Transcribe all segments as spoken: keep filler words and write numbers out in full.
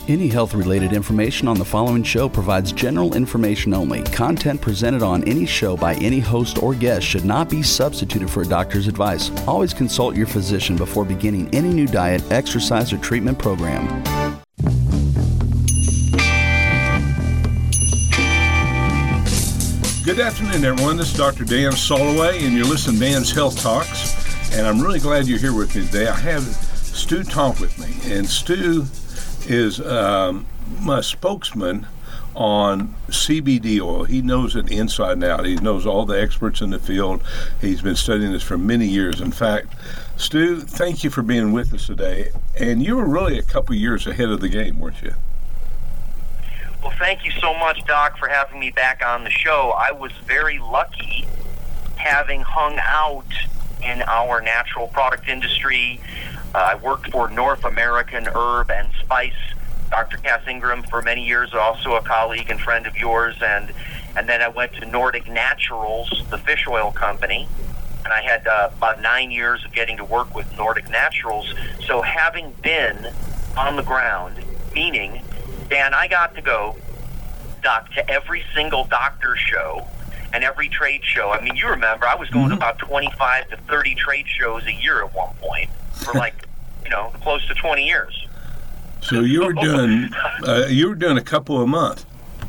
Any health-related information on the following show provides general information only. Content presented on any show by any host or guest should not be substituted for a doctor's advice. Always consult your physician before beginning any new diet, exercise, or treatment program. Good afternoon, everyone. This is Doctor Dan Soloway, and you're listening to Dan's Health Talks. And I'm really glad you're here with me today. I have Stu Tonk with me, and Stu is um, my spokesman on C B D oil. He knows it inside and out. He knows all the experts in the field. He's been studying this for many years. In fact, Stu, thank you for being with us today. And you were really a couple years ahead of the game, weren't you? Well, thank you so much, Doc, for having me back on the show. I was very lucky having hung out in our natural product industry. Uh, I worked for North American Herb and Spice, Doctor Cass Ingram, for many years, also a colleague and friend of yours, and and then I went to Nordic Naturals, the fish oil company, and I had uh, about nine years of getting to work with Nordic Naturals. So having been on the ground, meaning, Dan, I got to go, Doc, to every single doctor show and every trade show. I mean, you remember, I was going mm-hmm. to about twenty-five to thirty trade shows a year at one point for like, you know, close to twenty years. So you were doing, uh, you were doing a couple a month.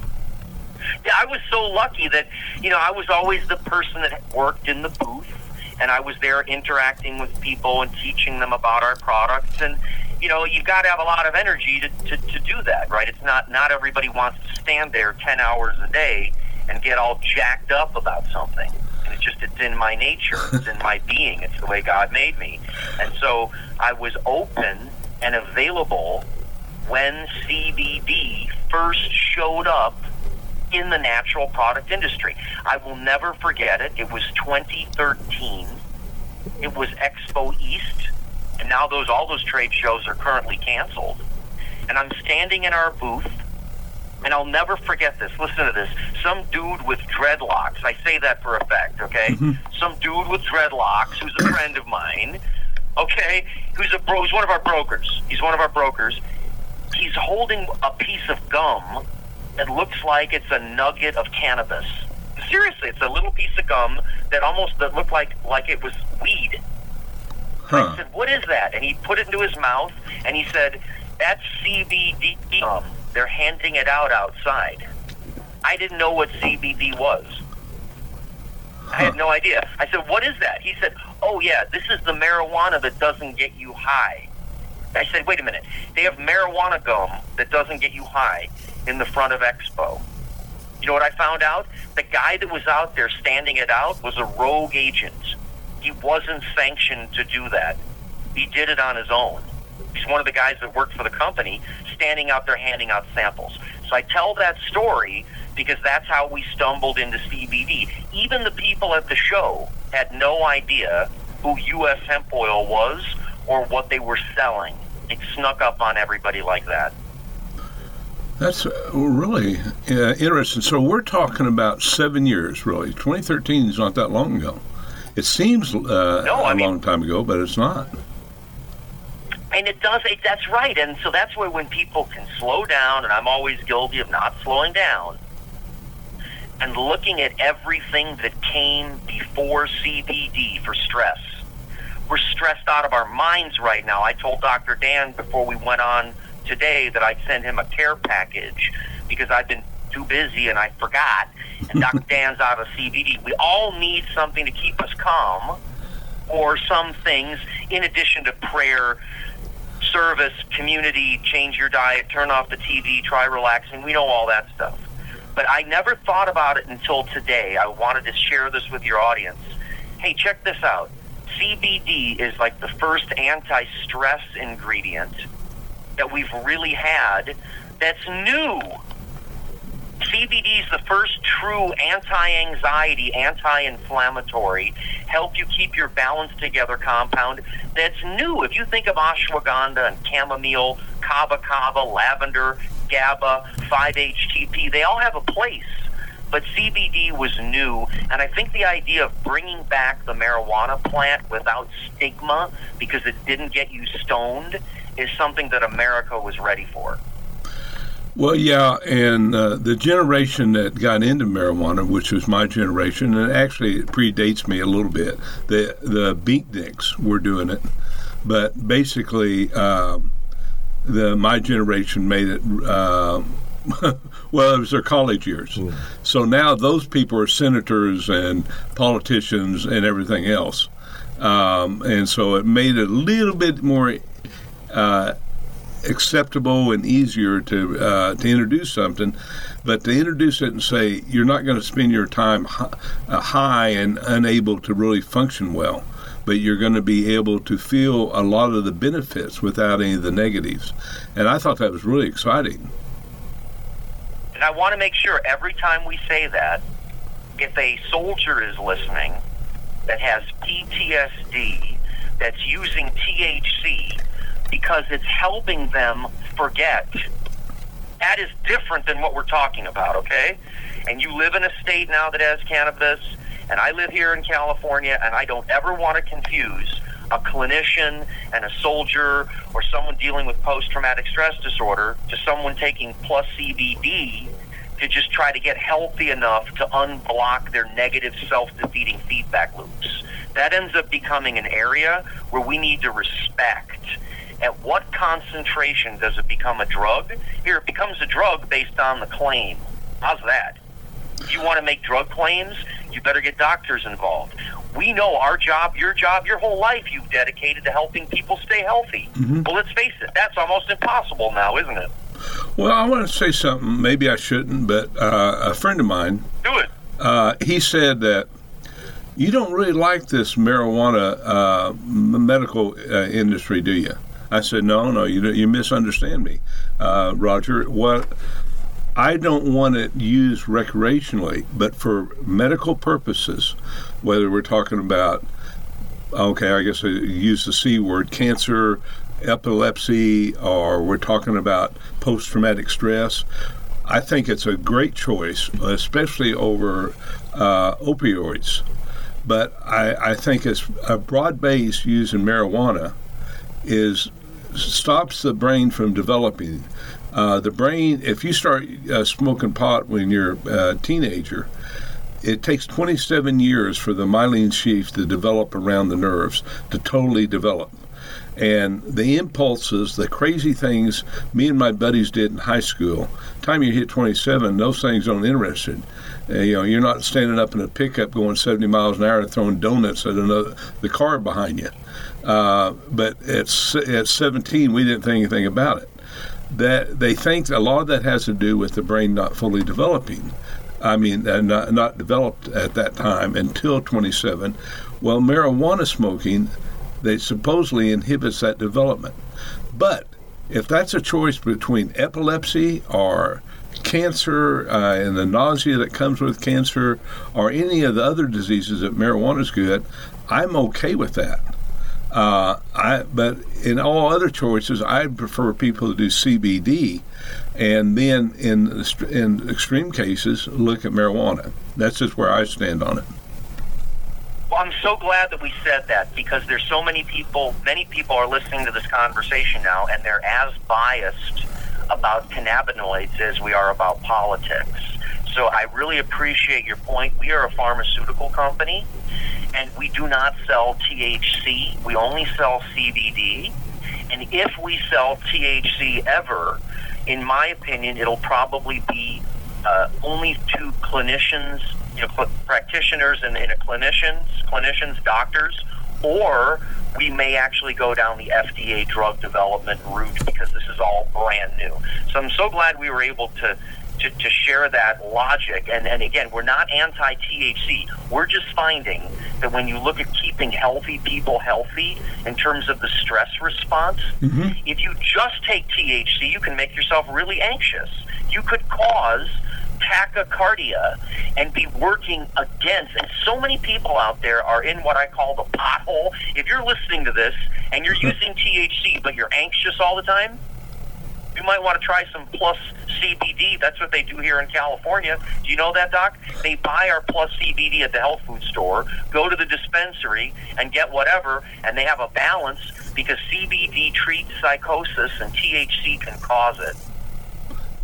Yeah, I was so lucky that, you know, I was always the person that worked in the booth, and I was there interacting with people and teaching them about our products. And, you know, you've got to have a lot of energy to, to, to do that, right? It's not, not everybody wants to stand there ten hours a day and get all jacked up about something. And it's just, it's in my nature. It's in my being. It's the way God made me. And so I was open and available when C B D first showed up in the natural product industry. I will never forget it. It was twenty thirteen. It was Expo East. And now those all those trade shows are currently canceled. And I'm standing in our booth, and I'll never forget this. Listen to this. Some dude with dreadlocks. I say that for effect, okay? Mm-hmm. Some dude with dreadlocks who's a friend of mine, okay? Who's a bro, who's one of our brokers. He's one of our brokers. He's holding a piece of gum that looks like it's a nugget of cannabis. Seriously, it's a little piece of gum that almost that looked like like it was weed. Huh. I said, "What is that?" And he put it into his mouth, and he said, "That's C B D gum. They're handing it out outside." I didn't know what C B D was. Huh. I had no idea. I said, "What is that?" He said, "Oh, yeah, this is the marijuana that doesn't get you high." I said, "Wait a minute. They have marijuana gum that doesn't get you high in the front of Expo." You know what I found out? The guy that was out there standing it out was a rogue agent. He wasn't sanctioned to do that. He did it on his own. He's one of the guys that worked for the company, standing out there handing out samples. So I tell that story because that's how we stumbled into C B D. Even the people at the show had no idea who U S hemp oil was or what they were selling. It snuck up on everybody like that. That's uh, really uh, interesting. So we're talking about seven years, really. twenty thirteen is not that long ago. It seems uh, no, a I mean, long time ago, but it's not. And it does, it, that's right. And so that's where when people can slow down, and I'm always guilty of not slowing down, and looking at everything that came before C B D for stress. We're stressed out of our minds right now. I told Doctor Dan before we went on today that I'd send him a care package because I've been too busy and I forgot. And Doctor Dan's out of C B D. We all need something to keep us calm, or some things in addition to prayer, service, community, change your diet, turn off the T V, try relaxing. We know all that stuff. But I never thought about it until today. I wanted to share this with your audience. Hey, check this out. C B D is like the first anti-stress ingredient that we've really had that's new. C B D is the first true anti-anxiety, anti-inflammatory, help you keep your balance together compound that's new. If you think of ashwagandha and chamomile, kava kava, lavender, GABA, five H T P, they all have a place. But C B D was new, and I think the idea of bringing back the marijuana plant without stigma because it didn't get you stoned is something that America was ready for. Well, yeah, and uh, the generation that got into marijuana, which was my generation, and actually it predates me a little bit, the the beatniks were doing it, but basically uh, the my generation made it. Uh, well, it was their college years. Mm. So now those people are senators and politicians and everything else, um, and so it made it a little bit more Uh, acceptable and easier to uh, to introduce something, but to introduce it and say you're not going to spend your time hi- uh, high and unable to really function well, but you're going to be able to feel a lot of the benefits without any of the negatives. And I thought that was really exciting. And I want to make sure every time we say that, if a soldier is listening that has P T S D that's using T H C because it's helping them forget, that is different than what we're talking about, okay? And you live in a state now that has cannabis, and I live here in California, and I don't ever want to confuse a clinician and a soldier or someone dealing with post-traumatic stress disorder to someone taking plus C B D to just try to get healthy enough to unblock their negative self-defeating feedback loops. That ends up becoming an area where we need to respect. At what concentration does it become a drug? Here, it becomes a drug based on the claim. How's that? If you want to make drug claims, you better get doctors involved. We know our job, your job, your whole life you've dedicated to helping people stay healthy. Mm-hmm. Well, let's face it, that's almost impossible now, isn't it? Well, I want to say something. Maybe I shouldn't, but uh, a friend of mine, do it. Uh, he said that you don't really like this marijuana uh, medical uh, industry, do you? I said, no, no, you you misunderstand me, uh, Roger. What I don't want it used recreationally, but for medical purposes, whether we're talking about, okay, I guess I use the C word, cancer, epilepsy, or we're talking about post-traumatic stress, I think it's a great choice, especially over uh, opioids. But I, I think it's a broad base using marijuana is stops the brain from developing. Uh, the brain, if you start uh, smoking pot when you're a teenager, it takes twenty-seven years for the myelin sheath to develop around the nerves, to totally develop. And the impulses, the crazy things me and my buddies did in high school, time you hit twenty-seven, those things don't interest you. Uh, you know, you're not standing up in a pickup going seventy miles an hour and throwing donuts at another, the car behind you. Uh, but at, at seventeen, we didn't think anything about it. That they think a lot of that has to do with the brain not fully developing. I mean, uh, not, not developed at that time until twenty-seven. Well, marijuana smoking, they supposedly inhibits that development. But if that's a choice between epilepsy or cancer uh, and the nausea that comes with cancer or any of the other diseases that marijuana is good, I'm okay with that. Uh, I, but in all other choices, I prefer people to do C B D, and then in in extreme cases, look at marijuana. That's just where I stand on it. Well, I'm so glad that we said that, because there's so many people, many people are listening to this conversation now, and they're as biased about cannabinoids as we are about politics. So I really appreciate your point. We are a pharmaceutical company, and we do not sell T H C. We only sell C B D. And if we sell T H C ever, in my opinion, it'll probably be uh, only to clinicians, you know, cl- practitioners and, and clinicians, clinicians, doctors, or we may actually go down the F D A drug development route, because this is all brand new. So I'm so glad we were able to To, to share that logic. And, and again, we're not anti-T H C. We're just finding that when you look at keeping healthy people healthy in terms of the stress response, mm-hmm. if you just take T H C, you can make yourself really anxious. You could cause tachycardia and be working against. And so many people out there are in what I call the pothole. If you're listening to this and you're using T H C but you're anxious all the time, you might want to try some Plus C B D. That's what they do here in California. Do you know that, Doc? They buy our Plus C B D at the health food store, go to the dispensary, and get whatever, and they have a balance, because C B D treats psychosis and T H C can cause it.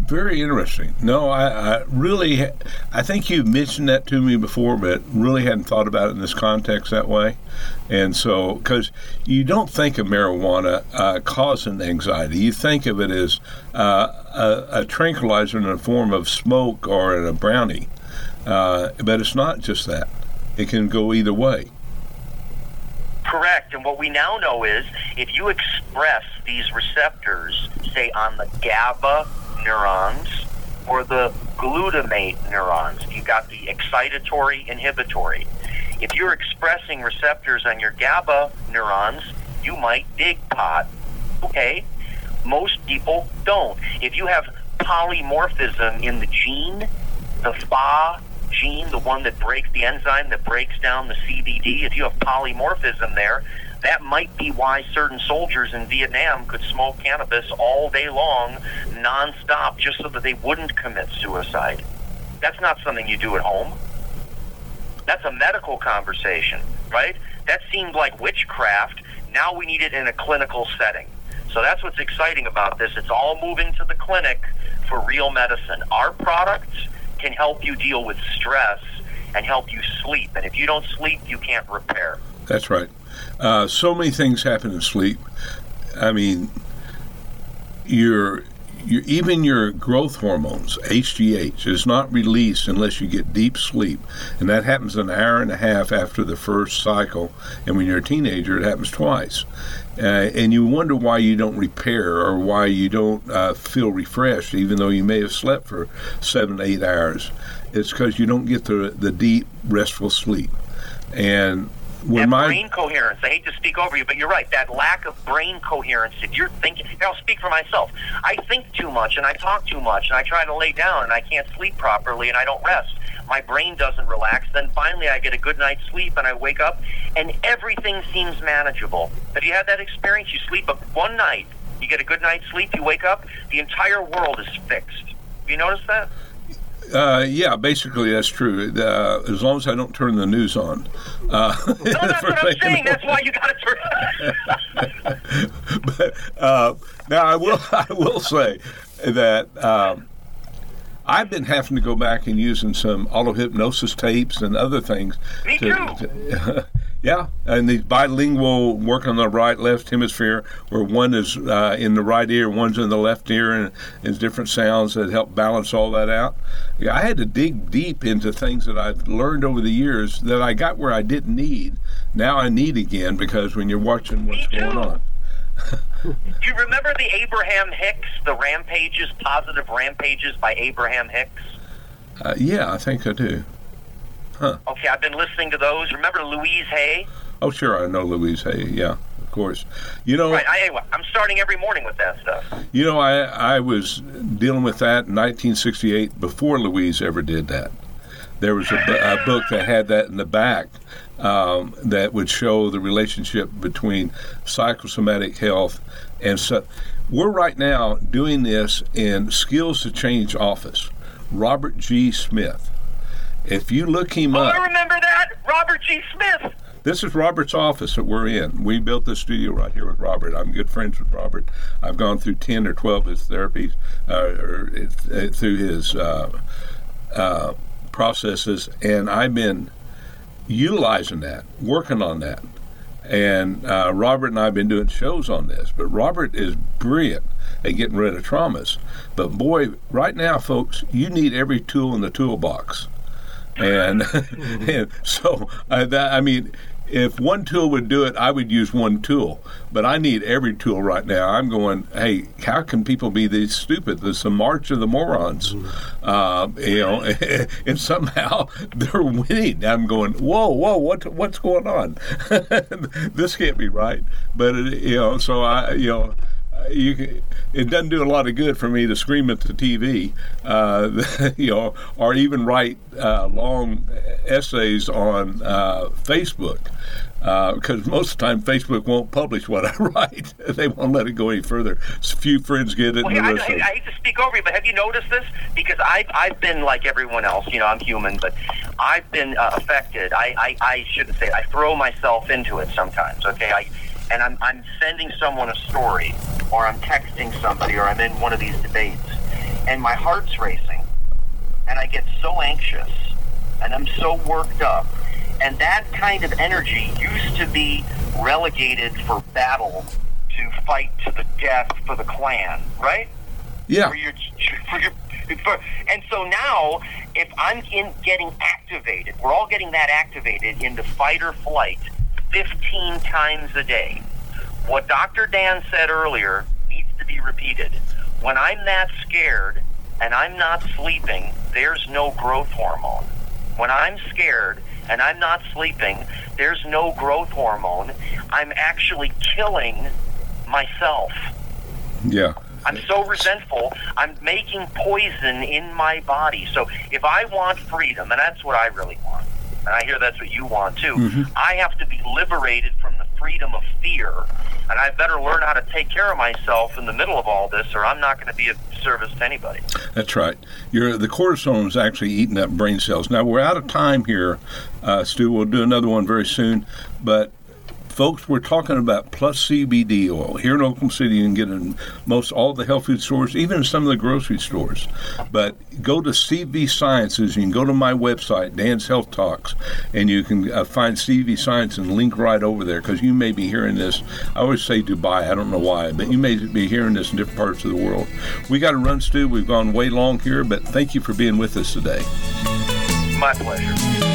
Very interesting. No, I, I really, I think you mentioned that to me before, but really hadn't thought about it in this context that way. And so, because you don't think of marijuana uh, causing anxiety, you think of it as uh, a, a tranquilizer in the form of smoke or in a brownie, uh, but it's not just that. It can go either way. Correct. And what we now know is if you express these receptors, say on the GABA neurons or the glutamate neurons, you got the excitatory, inhibitory. If you're expressing receptors on your GABA neurons, you might dig pot. Okay? Most people don't. If you have polymorphism in the gene, the F A gene, the one that breaks the enzyme that breaks down the C B D, if you have polymorphism there, that might be why certain soldiers in Vietnam could smoke cannabis all day long, nonstop, just so that they wouldn't commit suicide. That's not something you do at home. That's a medical conversation, right? That seemed like witchcraft. Now we need it in a clinical setting. So that's what's exciting about this. It's all moving to the clinic for real medicine. Our products can help you deal with stress and help you sleep. And if you don't sleep, you can't repair. That's right. Uh, so many things happen in sleep. I mean, your, your even your growth hormones, H G H, is not released unless you get deep sleep. And that happens an hour and a half after the first cycle. And when you're a teenager, it happens twice. Uh, and you wonder why you don't repair or why you don't uh, feel refreshed, even though you may have slept for seven, eight hours. It's because you don't get the the deep, restful sleep. And when and my brain coherence, I hate to speak over you, but you're right, that lack of brain coherence, if you're thinking, I'll speak for myself, I think too much and I talk too much and I try to lay down and I can't sleep properly and I don't rest. My brain doesn't relax, then finally I get a good night's sleep and I wake up and everything seems manageable. Have you had that experience? You sleep up one night, you get a good night's sleep, you wake up, the entire world is fixed. Have you noticed that? Uh, yeah, basically that's true. Uh, as long as I don't turn the news on. Uh, no, that's what I'm saying. That's why you got to turn. But uh, now I will, I will say that um, I've been having to go back and using some auto-hypnosis tapes and other things. Me to, too. To, yeah, and the bilingual work on the right, left hemisphere, where one is uh, in the right ear, one's in the left ear, and there's different sounds that help balance all that out. Yeah, I had to dig deep into things that I've learned over the years that I got where I didn't need. Now I need again because when you're watching what's going on. Do you remember the Abraham Hicks, the Rampages, Positive Rampages by Abraham Hicks? Uh, yeah, I think I do. Huh. Okay, I've been listening to those. Remember Louise Hay? Oh, sure, I know Louise Hay, yeah, of course. You know, right, I, I'm starting every morning with that stuff. You know, I, I was dealing with that in nineteen sixty-eight before Louise ever did that. There was a, a book that had that in the back um, that would show the relationship between psychosomatic health and so. We're right now doing this in Skills to Change office. Robert G. Smith. If you look him oh, up. I remember that. Robert G. Smith. This is Robert's office that we're in. We built this studio right here with Robert. I'm good friends with Robert. I've gone through ten or twelve of his therapies, uh, or uh, through his uh, uh, processes, and I've been utilizing that, working on that. And uh, Robert and I have been doing shows on this. But Robert is brilliant at getting rid of traumas. But boy, right now, folks, you need every tool in the toolbox. And, and so, uh, that, I mean, if one tool would do it, I would use one tool. But I need every tool right now. I'm going, hey, how can people be this stupid? There's the march of the morons. Uh, you know, and somehow they're winning. I'm going, whoa, whoa, what, what's going on? This can't be right. But, it, you know, so I, you know, You can, it doesn't do a lot of good for me to scream at the T V, uh, you know, or even write uh, long essays on uh, Facebook, because uh, most of the time Facebook won't publish what I write. They won't let it go any further. A few friends get it. Well, and I, the rest I, of I hate to speak over you, but have you noticed this? Because I've, I've been like everyone else. You know, I'm human, but I've been uh, affected. I, I, I shouldn't say it. I throw myself into it sometimes, okay? I And I'm, I'm sending someone a story, or I'm texting somebody, or I'm in one of these debates, and my heart's racing, and I get so anxious, and I'm so worked up. And that kind of energy used to be relegated for battle, to fight to the death for the clan, right? Yeah. For your, for your, for, and so now, if I'm in getting activated, we're all getting that activated into fight or flight fifteen times a day. What Doctor Dan said earlier needs to be repeated. When I'm that scared and I'm not sleeping, there's no growth hormone. When I'm scared and I'm not sleeping, there's no growth hormone. I'm actually killing myself. Yeah. I'm so resentful, I'm making poison in my body. So if I want freedom, and that's what I really want, and I hear that's what you want too, mm-hmm. I have to be liberated from the freedom of fear, and I better learn how to take care of myself in the middle of all this, or I'm not going to be of service to anybody. That's right. You're, the cortisone is actually eating up brain cells. Now, we're out of time here, uh, Stu. We'll do another one very soon, but folks, we're talking about Plus C B D oil. Here in Oklahoma City, you can get it in most all the health food stores, even in some of the grocery stores. But go to C V Sciences. You can go to my website, Dan's Health Talks, and you can uh, find C V Science and link right over there, because you may be hearing this. I always say Dubai. I don't know why, but you may be hearing this in different parts of the world. We got to run, Stu. We've gone way long here, but thank you for being with us today. My pleasure.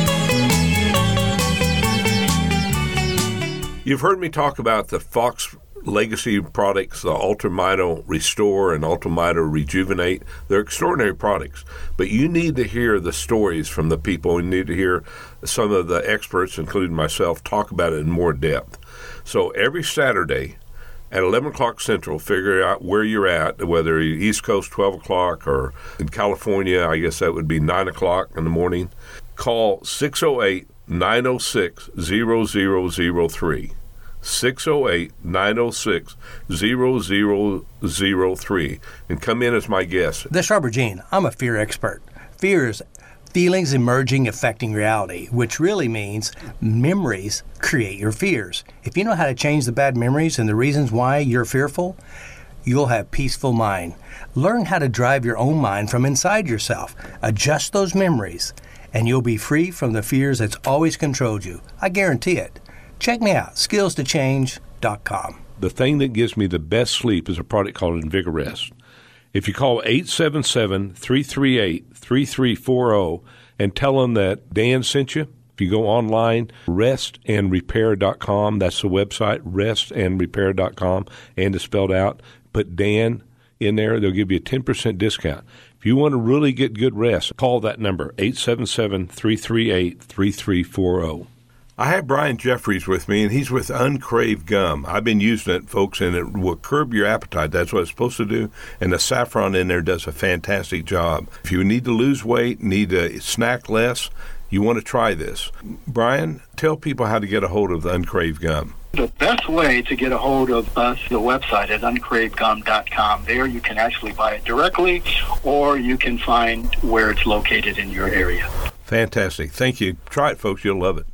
You've heard me talk about the Fox Legacy products, the Ultramito Restore and Ultramito Rejuvenate. They're extraordinary products, but you need to hear the stories from the people. You need to hear some of the experts, including myself, talk about it in more depth. So every Saturday at eleven o'clock Central, figure out where you're at, whether you're East Coast twelve o'clock or in California, I guess that would be nine o'clock in the morning. Call six oh eight, nine oh six, zero zero zero three. six oh eight, nine oh six, zero zero zero three, and come in as my guest. This is Robert Gene. I'm a fear expert. Fear is feelings emerging affecting reality, which really means memories create your fears. If you know how to change the bad memories and the reasons why you're fearful, you'll have peaceful mind. Learn how to drive your own mind from inside yourself. Adjust those memories, and you'll be free from the fears that's always controlled you. I guarantee it. Check me out, skills to change dot com. The thing that gives me the best sleep is a product called Invigorest. If you call eight seven seven, three three eight, three three four zero and tell them that Dan sent you, if you go online, rest and repair dot com, that's the website, rest and repair dot com, and it's spelled out, put Dan in there, they'll give you a ten percent discount. If you want to really get good rest, call that number, eight seven seven, three three eight, three three four zero. I have Brian Jeffries with me, and he's with Uncrave Gum. I've been using it, folks, and it will curb your appetite. That's what it's supposed to do, and the saffron in there does a fantastic job. If you need to lose weight, need to snack less, you want to try this. Brian, tell people how to get a hold of the Uncrave Gum. The best way to get a hold of us, the website is uncrave gum dot com. There you can actually buy it directly, or you can find where it's located in your area. Fantastic. Thank you. Try it, folks. You'll love it.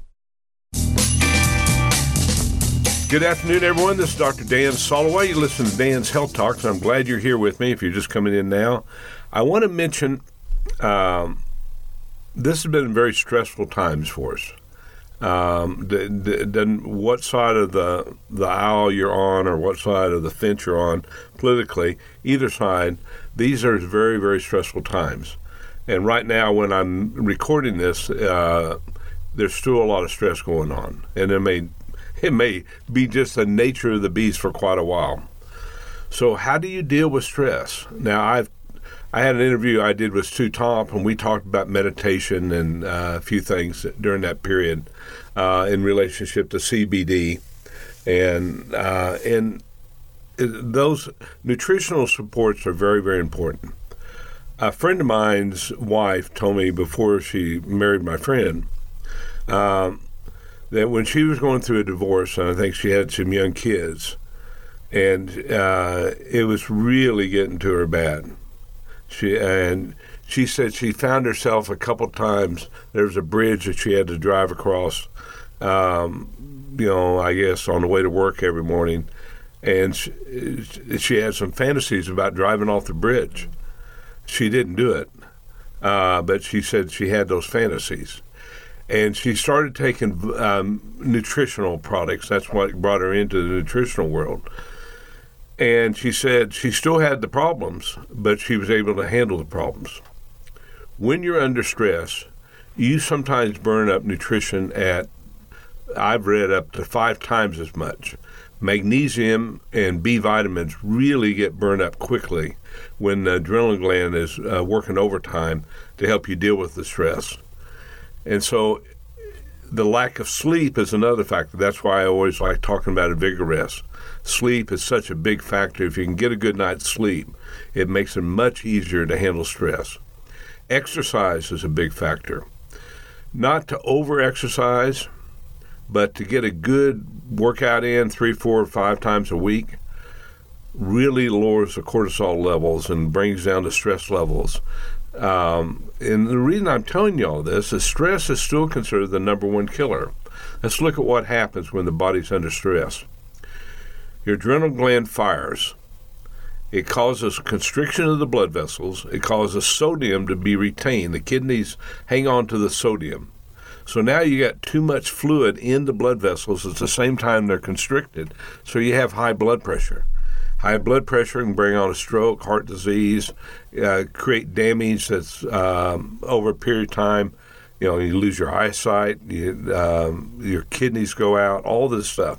Good afternoon, everyone. This is Doctor Dan Soloway. You listen to Dan's Health Talks. I'm glad you're here with me if you're just coming in now. I want to mention um, this has been very stressful times for us. Um, the, the, the, what side of the, the aisle you're on or what side of the fence you're on politically, either side, these are very, very stressful times. And right now when I'm recording this, uh, there's still a lot of stress going on. And it may It may be just the nature of the beast for quite a while. So how do you deal with stress? Now, I've I had an interview I did with Stu Tomp, and we talked about meditation and uh, a few things during that period uh, in relationship to C B D. And, uh, and those nutritional supports are very, very important. A friend of mine's wife told me before she married my friend um, that when she was going through a divorce, and I think she had some young kids, and uh, it was really getting to her bad. She and she said she found herself a couple times. There was a bridge that she had to drive across, um, you know, I guess on the way to work every morning, and she, she had some fantasies about driving off the bridge. she didn't do it, uh, but she said she had those fantasies. And she started taking um, nutritional products. That's what brought her into the nutritional world. And she said she still had the problems, but she was able to handle the problems. When you're under stress, you sometimes burn up nutrition at, I've read, up to five times as much. Magnesium and B vitamins really get burned up quickly when the adrenal gland is uh, working overtime to help you deal with the stress. And so the lack of sleep is another factor. That's why I always like talking about a Vigorest. Sleep is such a big factor. If you can get a good night's sleep, it makes it much easier to handle stress. Exercise is a big factor. Not to over-exercise, but to get a good workout in three, four, five times a week really lowers the cortisol levels and brings down the stress levels. Um, and the reason I'm telling you all this is stress is still considered the number one killer. Let's look at what happens when the body's under stress. Your adrenal gland fires. It causes constriction of the blood vessels. It causes sodium to be retained. The kidneys hang on to the sodium. So now you got too much fluid in the blood vessels at the same time they're constricted. So you have high blood pressure. High blood pressure can bring on a stroke, heart disease, uh, create damage that's um, over a period of time. You know, you lose your eyesight, you, um, your kidneys go out, all this stuff.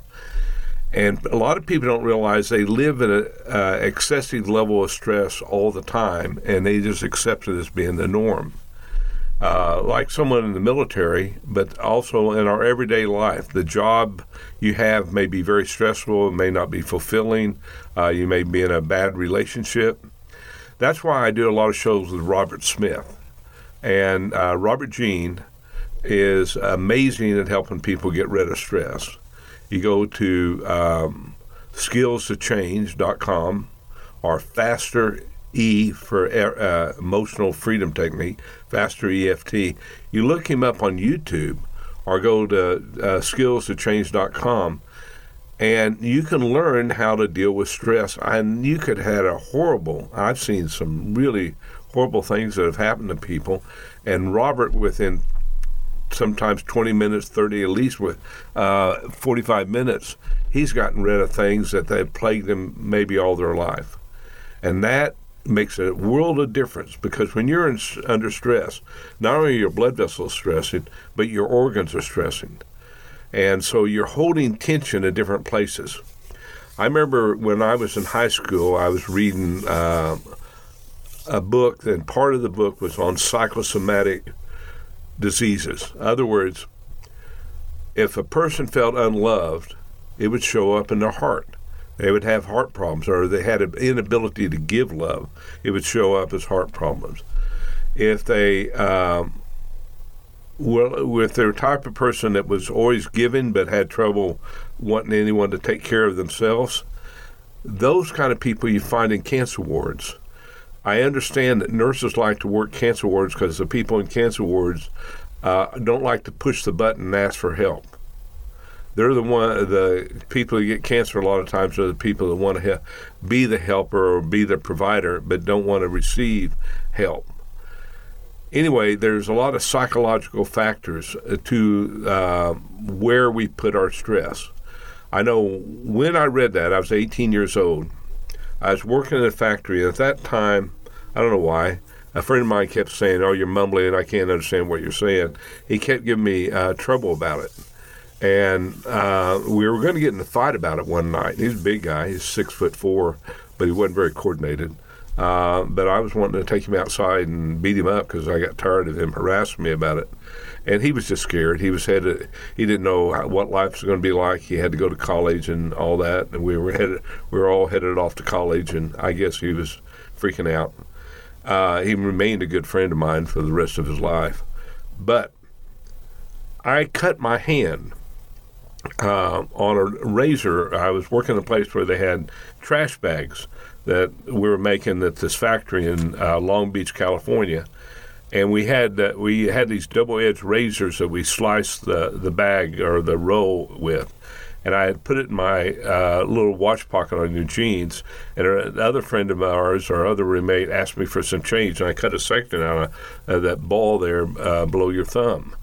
And a lot of people don't realize they live in an uh, excessive level of stress all the time, and they just accept it as being the norm. Uh, like someone in the military, but also in our everyday life. The job you have may be very stressful, it may not be fulfilling, uh, you may be in a bad relationship. That's why I do a lot of shows with Robert Smith. And uh, Robert Jean is amazing at helping people get rid of stress. You go to um, skills to change dot com or Faster E for uh, emotional freedom technique, Faster E F T. You look him up on YouTube or go to uh, skills to change dot com and you can learn how to deal with stress. And you could have a horrible, I've seen some really horrible things that have happened to people. And Robert, within sometimes twenty minutes, thirty, at least with uh, forty-five minutes, he's gotten rid of things that they've plagued him maybe all their life. And that makes a world of difference, because when you're in, under stress, not only are your blood vessels stressing, but your organs are stressing. And so you're holding tension in different places. I remember when I was in high school, I was reading uh, a book, and part of the book was on psychosomatic diseases. In other words, if a person felt unloved, it would show up in their heart. They would have heart problems, or they had an inability to give love. It would show up as heart problems. If they, um, well, if they're the type of person that was always giving but had trouble wanting anyone to take care of themselves, those kind of people you find in cancer wards. I understand that nurses like to work cancer wards because the people in cancer wards uh, don't like to push the button and ask for help. They're the one, the people who get cancer a lot of times are the people that want to help, be the helper or be the provider, but don't want to receive help. Anyway, there's a lot of psychological factors to uh, where we put our stress. I know when I read that, I was eighteen years old. I was working in a factory, and at that time, I don't know why, a friend of mine kept saying, "Oh, you're mumbling, and I can't understand what you're saying." He kept giving me uh, trouble about it. And uh, we were going to get in a fight about it one night. He's a big guy. He's six foot four, but he wasn't very coordinated. Uh, but I was wanting to take him outside and beat him up because I got tired of him harassing me about it. And he was just scared. He was headed. He didn't know how, what life was going to be like. He had to go to college and all that. And we were headed. We were all headed off to college. And I guess he was freaking out. Uh, he remained a good friend of mine for the rest of his life. But I cut my hand uh, on a razor. I was working in a place where they had trash bags that we were making at this factory in uh, Long Beach, California. And we had uh, we had these double-edged razors that we sliced the, the bag or the roll with. And I had put it in my uh, little watch pocket on your jeans. And another friend of ours, our other roommate, asked me for some change, and I cut a section out of uh, that ball there uh, below your thumb.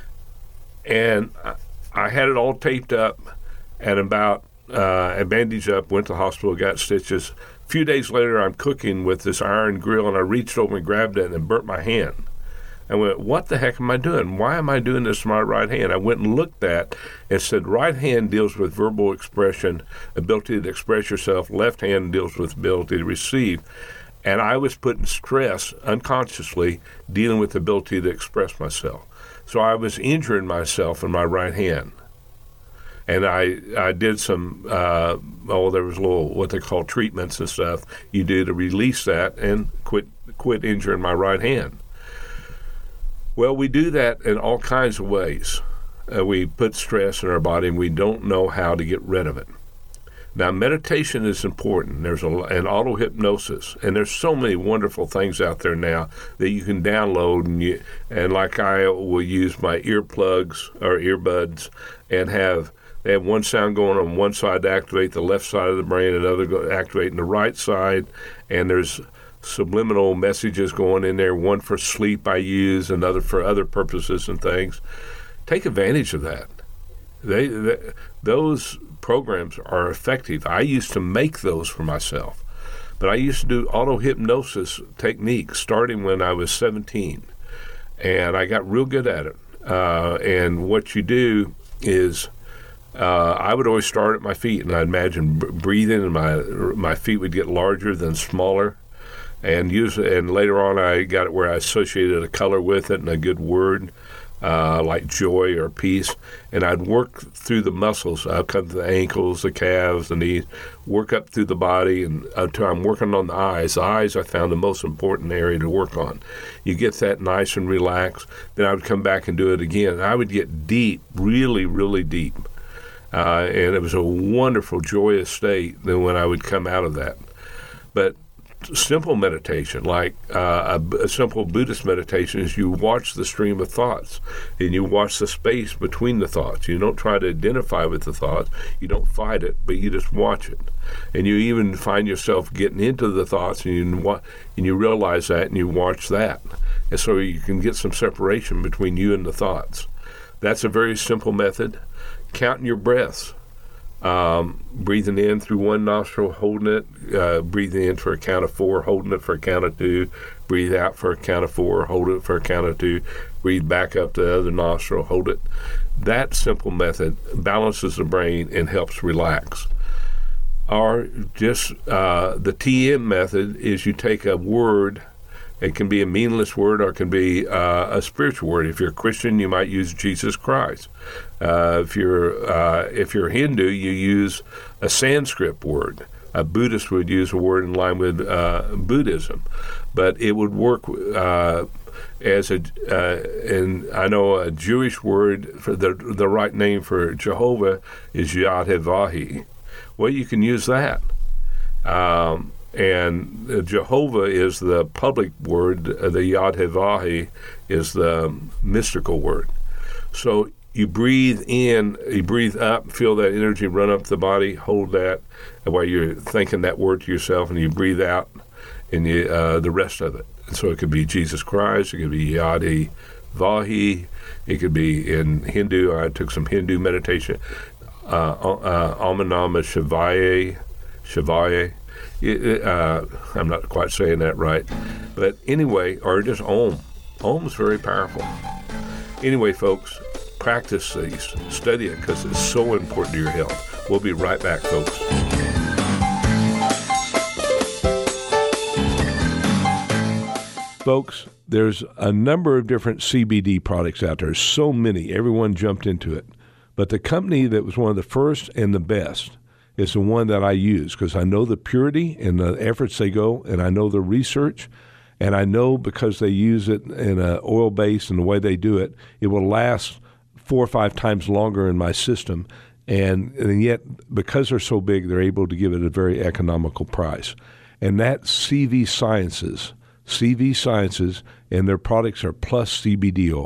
And I, I had it all taped up, and about uh, and bandaged up. Went to the hospital, got stitches. A few days later, I'm cooking with this iron grill, and I reached over and grabbed it and burnt my hand. I went, what the heck am I doing? Why am I doing this to my right hand? I went and looked at and said, right hand deals with verbal expression, ability to express yourself. Left hand deals with ability to receive. And I was putting stress unconsciously dealing with the ability to express myself. So I was injuring myself in my right hand. And I, I did some, uh, oh, there was a little, what they call treatments and stuff you do to release that and quit, quit injuring my right hand. Well, we do that in all kinds of ways. Uh, we put stress in our body, and we don't know how to get rid of it. Now, meditation is important. There's a, an auto-hypnosis, and there's so many wonderful things out there now that you can download. And, you, and like I will use my earplugs or earbuds and have they have one sound going on one side to activate the left side of the brain, another go, activating the right side, and there's subliminal messages going in there, one for sleep I use, another for other purposes and things. Take advantage of that. They, they those programs are effective. I used to make those for myself, but I used to do auto-hypnosis techniques starting when I was seventeen, and I got real good at it. Uh, and what you do is uh, I would always start at my feet, and I'd imagine b- breathing, and my my feet would get larger than smaller. And use and later on, I got it where I associated a color with it and a good word, uh, like joy or peace. And I'd work through the muscles. I'd come to the ankles, the calves, the knees, work up through the body, and until I'm working on the eyes. The eyes I found the most important area to work on. You get that nice and relaxed. Then I would come back and do it again. I would get deep, really, really deep, uh, and it was a wonderful, joyous state. Then when I would come out of that, but simple meditation, like uh, a, a simple Buddhist meditation, is you watch the stream of thoughts and you watch the space between the thoughts. You don't try to identify with the thoughts. You don't fight it, but you just watch it. And you even find yourself getting into the thoughts, and you, and you realize that, and you watch that. And so you can get some separation between you and the thoughts. That's a very simple method. Counting your breaths. Um, breathing in through one nostril, holding it, uh, breathing in for a count of four, holding it for a count of two, breathe out for a count of four, hold it for a count of two, breathe back up to the other nostril, hold it. That simple method balances the brain and helps relax. Or just uh, the T M method is you take a word. It can be a meaningless word, or it can be uh, a spiritual word. If you're a Christian, you might use Jesus Christ. Uh, if you're uh, if you're Hindu, you use a Sanskrit word. A Buddhist would use a word in line with uh, Buddhism, but it would work uh, as a. Uh, and I know a Jewish word for the the right name for Jehovah is Yad-Heh-Vahi. Well, you can use that. Um, And Jehovah is the public word. The Yad-Heh-Vahi is the mystical word. So you breathe in, you breathe up, feel that energy run up the body, hold that while you're thinking that word to yourself, and you breathe out and you, uh, the rest of it. And so it could be Jesus Christ, it could be Yad-Heh-Vahi, it could be in Hindu. I took some Hindu meditation. Uh, uh, Om Namah Shivaya, Shivaya. It, uh, I'm not quite saying that right. But anyway, or just Om. Om is very powerful. Anyway, folks, practice these. Study it because it's so important to your health. We'll be right back, folks. Folks, there's a number of different C B D products out there. So many. Everyone jumped into it. But the company that was one of the first and the best is the one that I use, because I know the purity and the efforts they go, and I know the research, and I know because they use it in an oil base and the way they do it, it will last four or five times longer in my system. And, and yet, because they're so big, they're able to give it a very economical price. And that's C V Sciences. C V Sciences, and their products are plus C B D oil.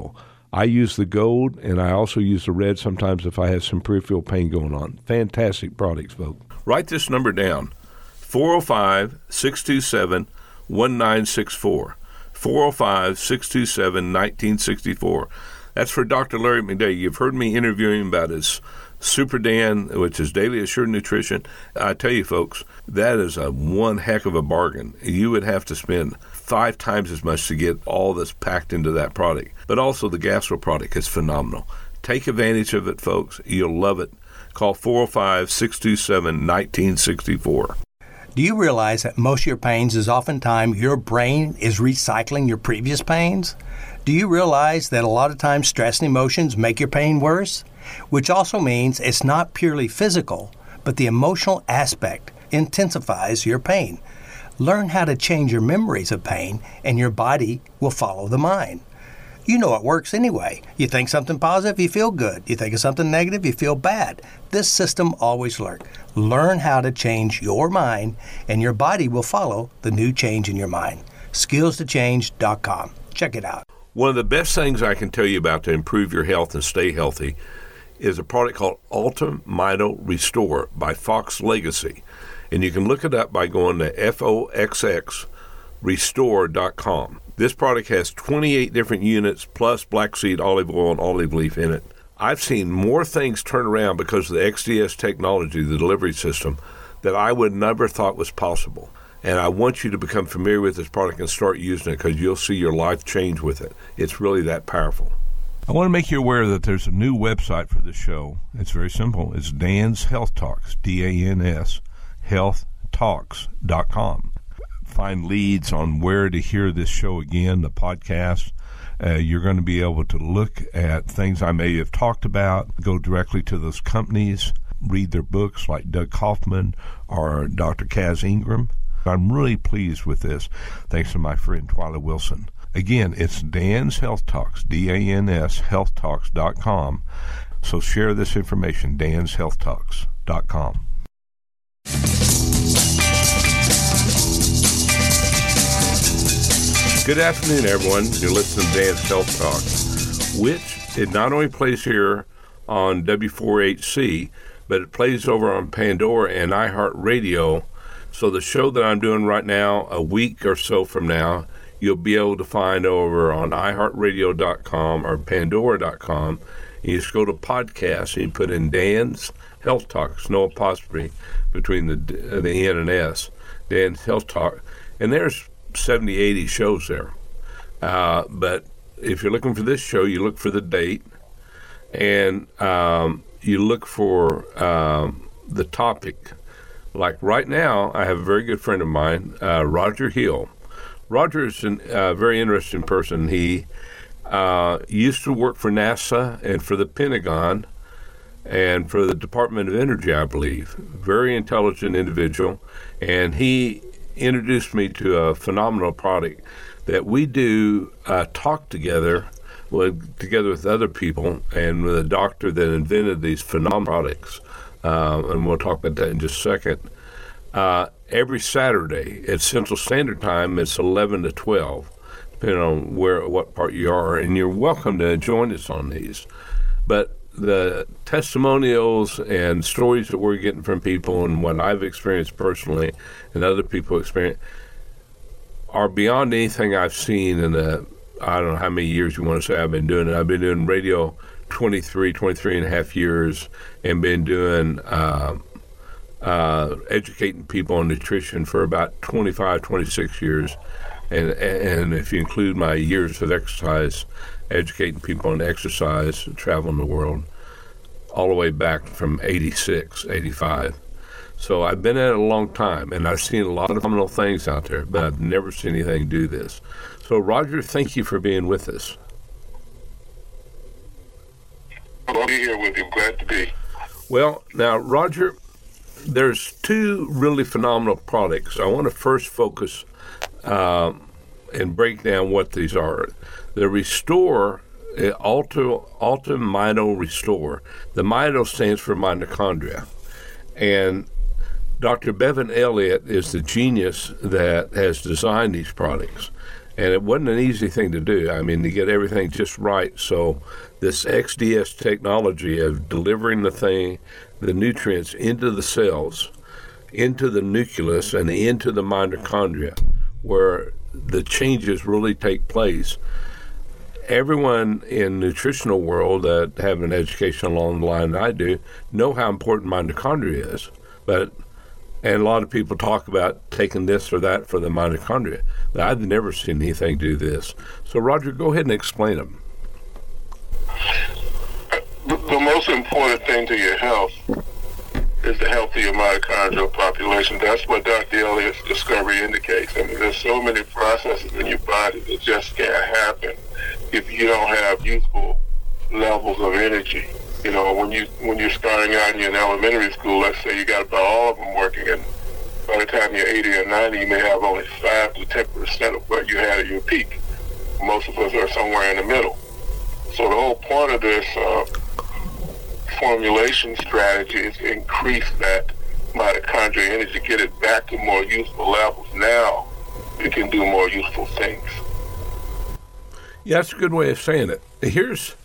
I use the gold, and I also use the red sometimes if I have some peripheral pain going on. Fantastic products, folks. Write this number down, four oh five, six two seven, one nine six four, four oh five, six two seven, one nine six four. That's for Doctor Larry McDay. You've heard me interviewing him about his Super Dan, which is Daily Assured Nutrition. I tell you, folks, that is a one heck of a bargain. You would have to spend five times as much to get all this packed into that product. But also the Gastro product is phenomenal. Take advantage of it, folks. You'll love it. Call four oh five, six two seven, one nine six four. Do you realize that most of your pains is oftentimes your brain is recycling your previous pains? Do you realize that a lot of times stress and emotions make your pain worse? Which also means it's not purely physical, but the emotional aspect intensifies your pain. Learn how to change your memories of pain, and your body will follow the mind. You know it works anyway. You think something positive, you feel good. You think of something negative, you feel bad. This system always works. Learn how to change your mind, and your body will follow the new change in your mind. skills to change dot com. Check it out. One of the best things I can tell you about to improve your health and stay healthy is a product called Ultimito Restore by Fox Legacy. And you can look it up by going to F O X X restore dot com. This product has twenty-eight different units plus black seed olive oil and olive leaf in it. I've seen more things turn around because of the X D S technology, the delivery system, that I would never thought was possible. And I want you to become familiar with this product and start using it because you'll see your life change with it. It's really that powerful. I want to make you aware that there's a new website for this show. It's very simple. It's Dan's Health Talks, D A N S, health talks dot com. Find leads on where to hear this show again, the podcast. Uh, you're going to be able to look at things I may have talked about, go directly to those companies, read their books like Doug Kaufman or Doctor Kaz Ingram. I'm really pleased with this, thanks to my friend Twyla Wilson. Again, it's Dan's Health Talks, D A N S, health talks dot com. So share this information, dans health talks dot com. Good afternoon, everyone. You're listening to Dan's Health Talk, which it not only plays here on W four H C, but it plays over on Pandora and iHeartRadio. So the show that I'm doing right now, a week or so from now, you'll be able to find over on i heart radio dot com or pandora dot com. You just go to podcasts and you put in Dan's Health Talks, no apostrophe between the the N and S, Dan's Health Talk. And there's seventy, eighty shows there. Uh, but if you're looking for this show, you look for the date and um, you look for um, the topic. Like right now, I have a very good friend of mine, uh, Roger Hill. Roger is a uh, very interesting person. He uh, used to work for NASA and for the Pentagon and for the Department of Energy, I believe. Very intelligent individual. And he introduced me to a phenomenal product that we do uh, talk together with, together with other people and with a doctor that invented these phenomenal products. Uh, and we'll talk about that in just a second. Uh, every Saturday at Central Standard Time, it's eleven to twelve, depending on where, what part you are, and you're welcome to join us on these. But the testimonials and stories that we're getting from people and what I've experienced personally and other people experience are beyond anything I've seen in the, I don't know how many years you want to say I've been doing it. I've been doing radio twenty-three, twenty-three and a half years and been doing uh, uh, educating people on nutrition for about twenty-five, twenty-six years. And, and if you include my years of exercise, educating people on exercise, traveling the world, all the way back from eighty-six, eighty-five. So I've been at it a long time, and I've seen a lot of phenomenal things out there, but I've never seen anything do this. So, Roger, thank you for being with us. I'll be here with you. Glad to be. Well, now, Roger, there's two really phenomenal products. I want to first focus um, and break down what these are. The Restore, uh, Ultra, Ultimito Restore. The mito stands for mitochondria. And Doctor Bevan Elliott is the genius that has designed these products. And it wasn't an easy thing to do. I mean, to get everything just right. So this X D S technology of delivering the thing, the nutrients into the cells, into the nucleus, and into the mitochondria, where the changes really take place. Everyone in the nutritional world that have an education along the line that I do know how important mitochondria is. But and a lot of people talk about taking this or that for the mitochondria. But I've never seen anything do this. So, Roger, go ahead and explain them. The, the most important thing to your health is the health of your mitochondrial population. That's what Doctor Elliott's discovery indicates. I mean, there's so many processes in your body that just can't happen if you don't have youthful levels of energy. You know, when you when you're starting out and you're in elementary school, let's say you got about all of them working, and by the time you're eighty or ninety, you may have only five to ten percent of what you had at your peak. Most of us are somewhere in the middle. So the whole point of this uh, formulation strategy is to increase that mitochondrial energy, get it back to more useful levels. Now you can do more useful things. Yeah, that's a good way of saying it. Here's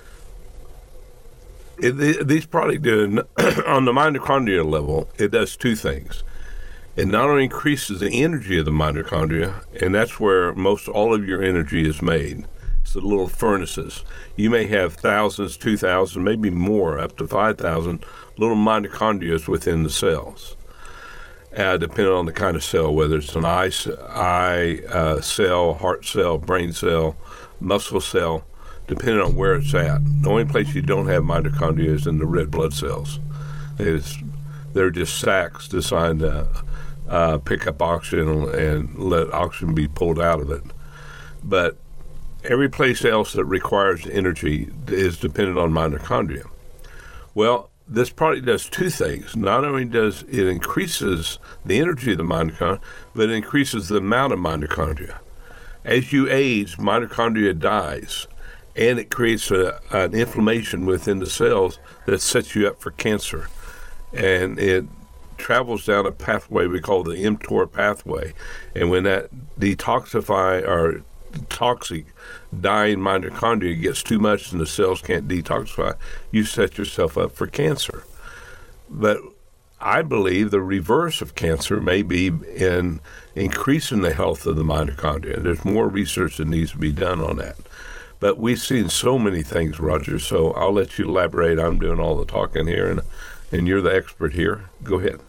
it, these products do on the mitochondria level. It does two things. It not only increases the energy of the mitochondria, and that's where most all of your energy is made. It's the little furnaces. You may have thousands, two thousand, maybe more, up to five thousand little mitochondria within the cells, uh, depending on the kind of cell, whether it's an eye, eye uh, cell, heart cell, brain cell, muscle cell, depending on where it's at. The only place you don't have mitochondria is in the red blood cells. It's, they're just sacs designed to uh, pick up oxygen and let oxygen be pulled out of it. But every place else that requires energy is dependent on mitochondria. Well, this product does two things. Not only does it increases the energy of the mitochondria, but it increases the amount of mitochondria. As you age, mitochondria dies, and it creates a, an inflammation within the cells that sets you up for cancer. And it travels down a pathway we call the mTOR pathway. And when that detoxify or toxic dying mitochondria gets too much and the cells can't detoxify, you set yourself up for cancer. But I believe the reverse of cancer may be in increasing the health of the mitochondria. There's more research that needs to be done on that. But we've seen so many things, Roger, so I'll let you elaborate. I'm doing all the talking here, and and you're the expert here. Go ahead.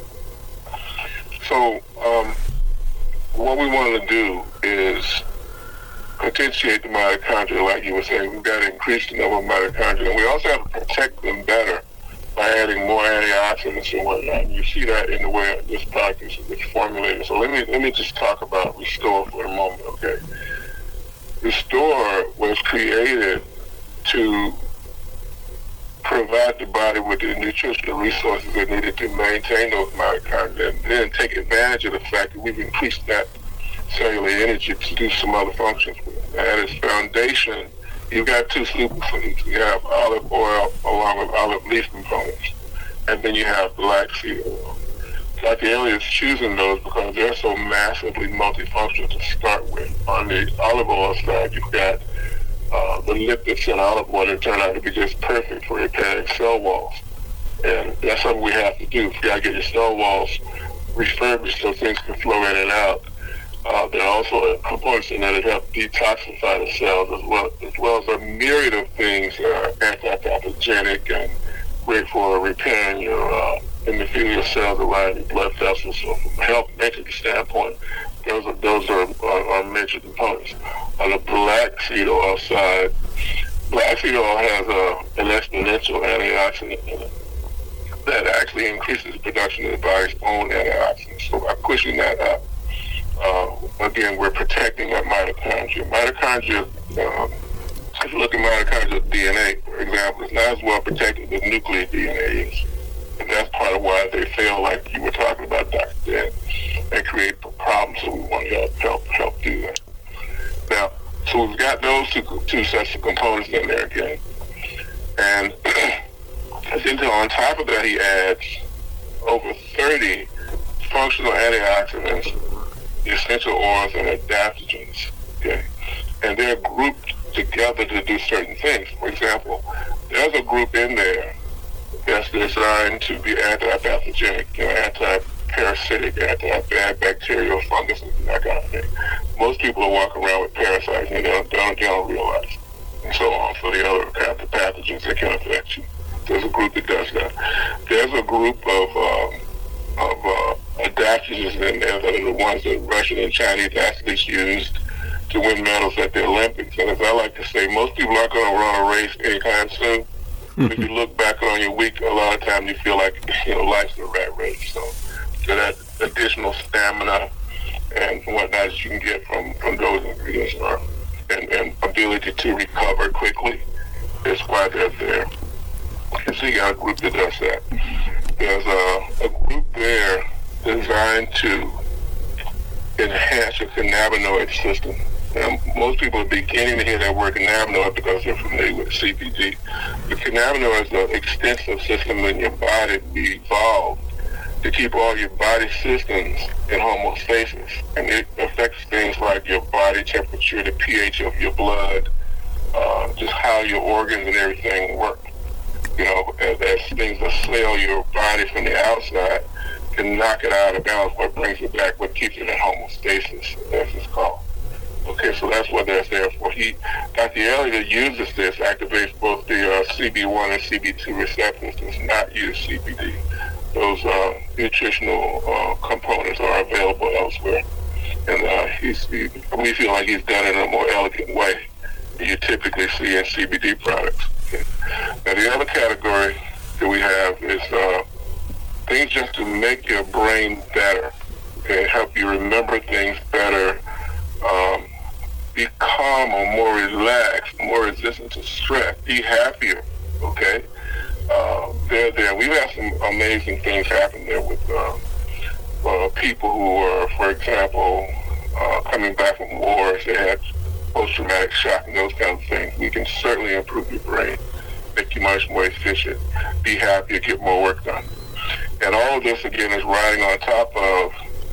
So um, what we want to do is potentiate the mitochondria, like you were saying. We've got to increase the number of mitochondria, and we also have to protect them better by adding more antioxidants and whatnot. And you see that in the way this product is, is formulated. So let me let me just talk about Restore for a moment, okay? Restore was created to provide the body with the nutritional resources it needed to maintain those mitochondria, and then take advantage of the fact that we've increased that cellular energy to do some other functions with it. At its foundation, you've got two superfoods. You have olive oil along with olive leaf components, and then you have black seed oil. Doctor Elliott's choosing those because they're so massively multifunctional to start with. On the olive oil side, you've got uh, the lipids in olive oil that turn out to be just perfect for repairing cell walls. And that's something we have to do. You got to get your cell walls refurbished so things can flow in and out. Uh, there are also components in there that help detoxify the cells, as well, as well as a myriad of things that are anti-pathogenic and great for repairing your uh, endothelial cells around your blood vessels. So from a health metric standpoint, those are those are, are, are major components. On the black seed oil side, black seed oil has a, an exponential antioxidant in it that actually increases the production of the body's own antioxidants. So by pushing that up, uh, again, we're protecting that mitochondria. Mitochondria, um, if you look at mitochondrial D N A, for example, it's not as well protected as nuclear D N A is. And that's part of why they fail, like you were talking about, Doctor Dan. They create problems, so we want to help help, help do that. Now, so we've got those two, two sets of components in there again. And then on top of that, he adds over thirty functional antioxidants, essential oils, and adaptogens and they're grouped together to do certain things. For example, there's a group in there that's designed to be anti-pathogenic, you know, anti-parasitic, anti-bacterial, fungus, and that kind of thing. Most people are walking around with parasites and they don't, they don't, they don't realize, and so on, for the other kinds of pathogens that can affect you. There's a group that does that. There's a group of um, of uh, adaptogens in there that are the ones that Russian and Chinese athletes used to win medals at the Olympics. And as I like to say, most people aren't going to run a race anytime soon. But if you look back on your week, a lot of times you feel like, you know, life's a rat race. So, so that additional stamina and whatnot that you can get from, from those ingredients are, and, and ability to recover quickly is why they're there. And so you got a group that does that. There's a, a group there designed to enhance your cannabinoid system. Now, most people are beginning to hear that word cannabinoid because they're familiar with C B D. The cannabinoid is an extensive system in your body evolved to keep all your body systems in homeostasis. And it affects things like your body temperature, the pH of your blood, uh, just how your organs and everything work. You know, as, as things assail your body from the outside, can knock it out of balance, what brings it back, what keeps it in homeostasis, as it's called. Okay, so that's what that's there for. He, Doctor Elliott uses this, activates both the uh, C B one and C B two receptors, does not use C B D. Those uh, nutritional uh, components are available elsewhere. And uh, he's, he, we feel like he's done it in a more elegant way than you typically see in C B D products. Okay. Now, the other category that we have is uh, things just to make your brain better and help you remember things better, um, be calmer, more relaxed, more resistant to stress, be happier, okay? Uh, they're there. We've had some amazing things happen there with uh, uh, people who are, for example, uh, coming back from wars. They had post-traumatic shock and those kinds of things. We can certainly improve your brain, make you much more efficient, be happier, get more work done. And all of this, again, is riding on top of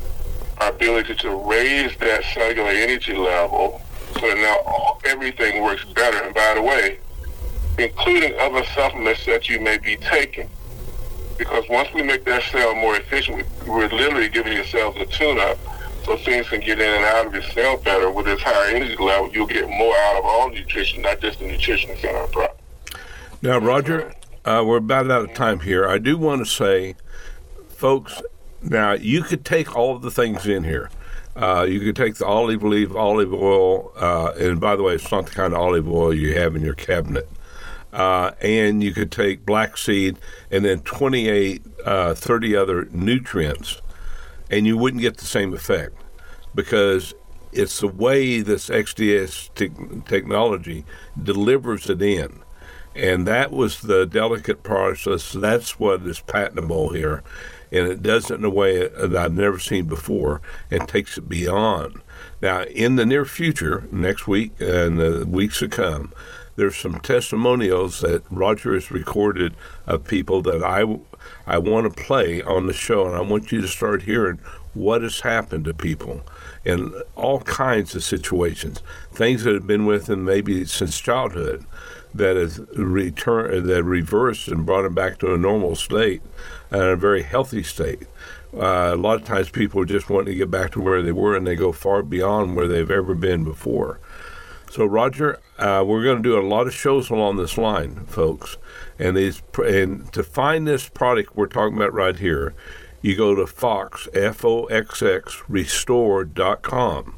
our ability to raise that cellular energy level so that now all, everything works better. And by the way, including other supplements that you may be taking. Because once we make that cell more efficient, we, we're literally giving your cells a tune-up so things can get in and out of your cell better. With this higher energy level, you'll get more out of all nutrition, not just the nutrition that's in our product. Now, Roger, uh, we're about out of time here. I do want to say, folks, now you could take all of the things in here. Uh, you could take the olive leaf, olive oil, uh, and by the way, it's not the kind of olive oil you have in your cabinet. Uh, and you could take black seed and then twenty-eight, uh, thirty other nutrients, and you wouldn't get the same effect because it's the way this X D S te- technology delivers it in. And that was the delicate process. That's what is patentable here. And it does it in a way that I've never seen before and takes it beyond. Now, in the near future, next week and the weeks to come, there's some testimonials that Roger has recorded of people that I, I want to play on the show, and I want you to start hearing what has happened to people in all kinds of situations, things that have been with them maybe since childhood that has returned, that reversed and brought them back to a normal state and a very healthy state. Uh, a lot of times people just want to get back to where they were, and they go far beyond where they've ever been before. So, Roger, uh, we're going to do a lot of shows along this line, folks. And these, and to find this product we're talking about right here, you go to Fox, F O X X, restore dot com.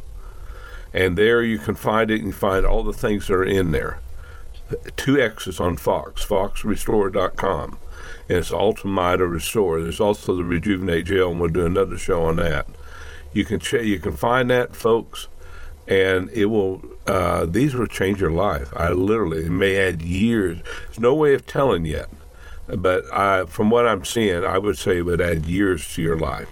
And there you can find it and find all the things that are in there. Two X's on Fox, fox restore dot com. And it's Ultimata Restore. There's also the Rejuvenate Gel, and we'll do another show on that. You can ch- you can find that, folks. And it will, uh, these will change your life. I literally, it may add years. There's no way of telling yet. But I, from what I'm seeing, I would say it would add years to your life.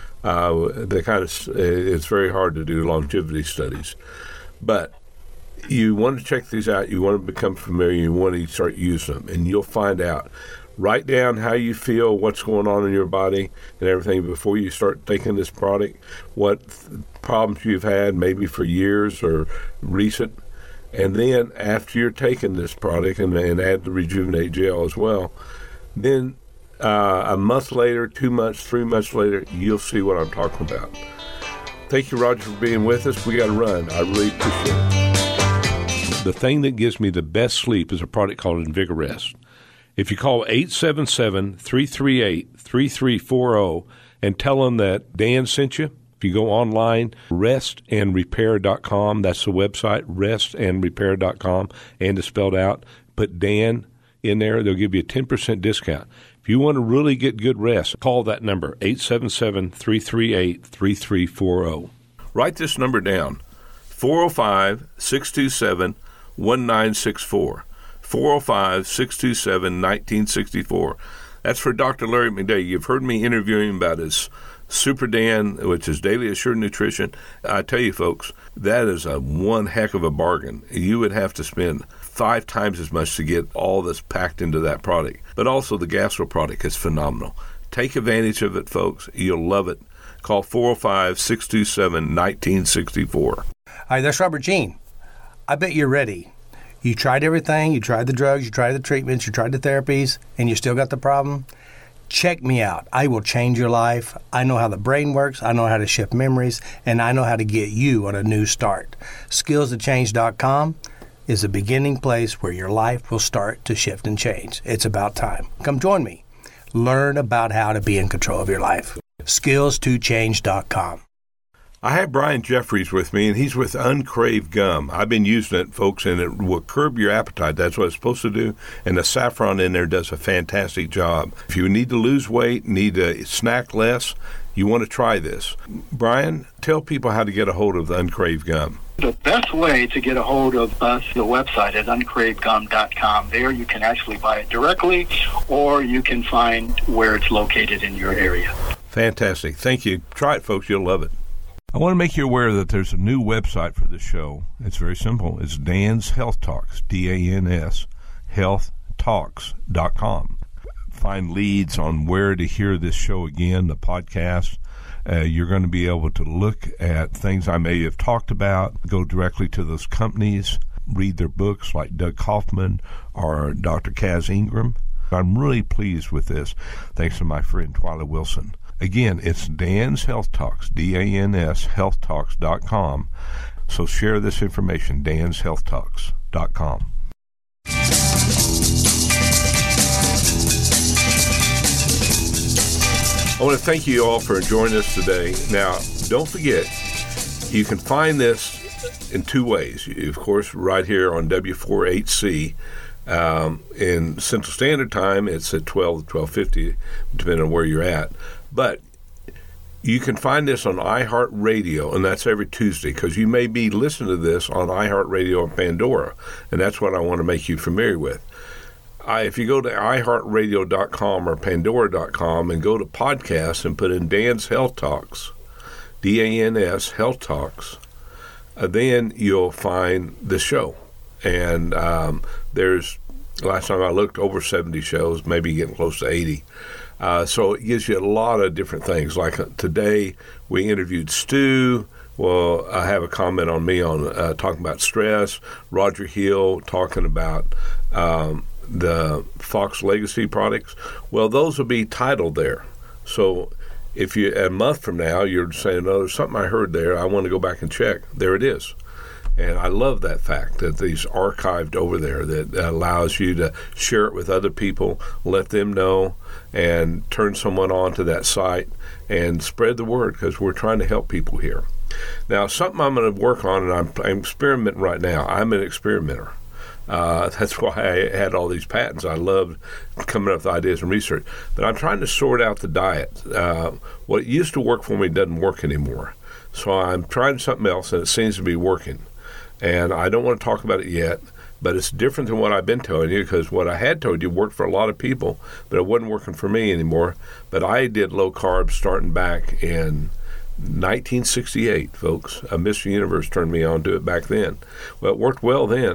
Uh, the kind of, it's very hard to do longevity studies. But you want to check these out. You want to become familiar. You want to start using them. And you'll find out. Write down how you feel, what's going on in your body and everything before you start taking this product, what th- problems you've had maybe for years or recent, And then after you're taking this product and, and add the Rejuvenate Gel as well, then uh, a month later, two months, three months later, you'll see what I'm talking about. Thank you, Roger, for being with us. We got to run. I really appreciate it. The thing that gives me the best sleep is a product called Invigorest. If you call eight seven seven, three three eight, three three four zero and tell them that Dan sent you, if you go online, rest and repair dot com, that's the website, rest and repair dot com, and it's spelled out, put Dan in there, they'll give you a ten percent discount. If you want to really get good rest, call that number, eight seven seven, three three eight, three three four zero. Write this number down, four oh five, six two seven, one nine six four. four oh five, six two seven, one nine six four. That's for Doctor Larry McDay. You've heard me interviewing about his Super Dan, which is Daily Assured Nutrition. I tell you, folks, that is a one heck of a bargain. You would have to spend five times as much to get all this packed into that product. But also the Gastro product is phenomenal. Take advantage of it, folks. You'll love it. Call four oh five, six two seven, one nine six four. Hi, that's Robert Gene. I bet you're ready. You tried everything. You tried the drugs. You tried the treatments. You tried the therapies, and you still got the problem. Check me out. I will change your life. I know how the brain works. I know how to shift memories, and I know how to get you on a new start. skills to change dot com is a beginning place where your life will start to shift and change. It's about time. Come join me. Learn about how to be in control of your life. skills to change dot com. I have Brian Jeffries with me, and he's with Uncrave Gum. I've been using it, folks, and it will curb your appetite. That's what it's supposed to do, and the saffron in there does a fantastic job. If you need to lose weight, need to snack less, you want to try this. Brian, tell people how to get a hold of the Uncrave Gum. The best way to get a hold of us, the website is uncrave gum dot com. There you can actually buy it directly, or you can find where it's located in your area. Fantastic. Thank you. Try it, folks. You'll love it. I want to make you aware that there's a new website for this show. It's very simple. It's Dan's Health Talks, D A N S, health talks dot com. Find leads on where to hear this show again, the podcast. Uh, you're going to be able to look at things I may have talked about, go directly to those companies, read their books like Doug Kaufman or Doctor Kaz Ingram. I'm really pleased with this, thanks to my friend Twyla Wilson. Again, it's Dan's Health Talks, D A N S, health talks dot com. So share this information, dans health talks dot com. I want to thank you all for joining us today. Now, don't forget, you can find this in two ways. Of course, right here on W four H C. Um, in Central Standard Time, it's at twelve to twelve fifty, depending on where you're at. But you can find this on iHeartRadio, and that's every Tuesday, because you may be listening to this on iHeartRadio and Pandora, and that's what I want to make you familiar with. I, if you go to i heart radio dot com or pandora dot com and go to podcasts and put in Dan's Health Talks, D A N S, Health Talks, uh, then you'll find the show. And um, there's, last time I looked, over seventy shows, maybe getting close to eighty. Uh, so it gives you a lot of different things. Like uh, today, we interviewed Stu. Well, I have a comment on me on uh, talking about stress. Roger Hill talking about um, the Fox Legacy products. Well, those will be titled there. So if you, a month from now, you're saying, oh, there's something I heard there, I want to go back and check. There it is. And I love that fact that these archived over there that allows you to share it with other people, let them know, and turn someone on to that site and spread the word, because we're trying to help people here. Now, something I'm going to work on, and I'm, I'm experimenting right now. I'm an experimenter. Uh, that's why I had all these patents. I loved coming up with ideas and research. But I'm trying to sort out the diet. Uh, what used to work for me doesn't work anymore. So I'm trying something else, and it seems to be working. And I don't want to talk about it yet, but it's different than what I've been telling you, because what I had told you worked for a lot of people, but it wasn't working for me anymore. But I did low carb starting back in nineteen sixty-eight, folks. A Mister Universe turned me on to it back then. Well, it worked well then.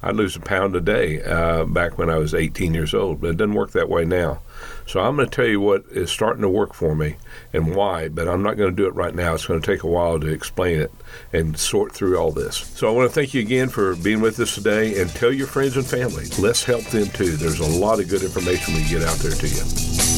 I'd lose a pound a day uh, back when I was eighteen years old, but it doesn't work that way now. So I'm going to tell you what is starting to work for me and why, but I'm not going to do it right now. It's going to take a while to explain it and sort through all this. So I want to thank you again for being with us today, and tell your friends and family. Let's help them too. There's a lot of good information we get out there to you.